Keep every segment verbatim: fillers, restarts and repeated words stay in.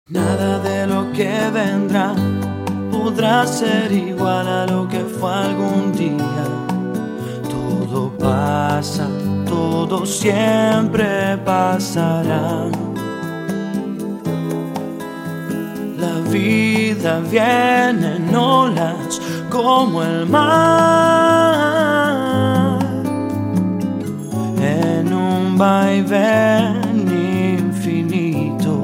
Nada de lo que vendrá podrá ser igual a lo que fue algún día. Todo pasa, todo siempre pasará. La vida viene en olas como el mar, en un vaivén infinito.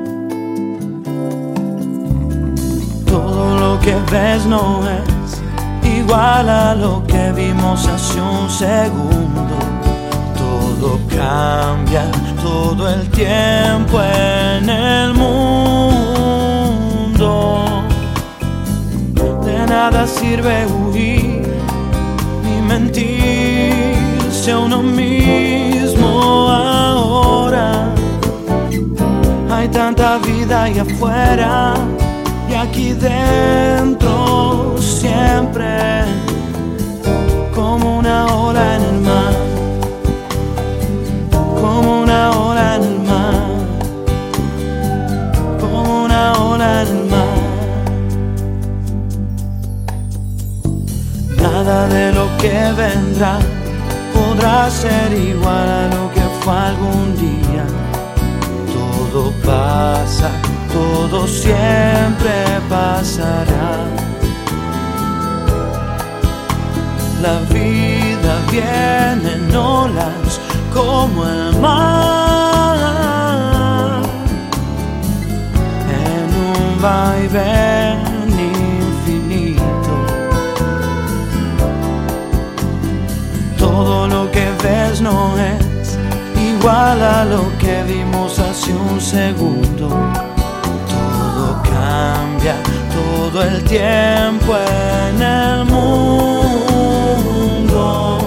Todo lo que ves no es igual a lo que vimos hace un segundo. Todo cambia todo el tiempo en el mundo. De nada sirve huir ni mentirse a uno mismo ahora. Hay tanta vida allá afuera y aquí dentro siempre, como una ola en el mar, como una ola en el mar, como una ola en el mar. Nada de lo que vendrá podrá ser igual a lo que fue algún día. Todo pasa, todo siempre pasará. La vida viene en olas como el mar, en un vaivén infinito. Todo lo que ves no es igual a lo que vimos hace un segundo. Todo cambia todo el tiempo en el mundo.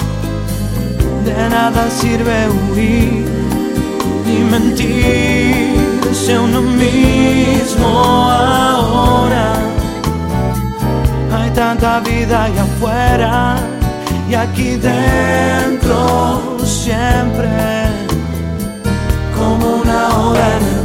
De nada sirve huir ni mentirse a uno mismo ahora. Hay tanta vida allá afuera y aquí dentro siempre, como una ola en el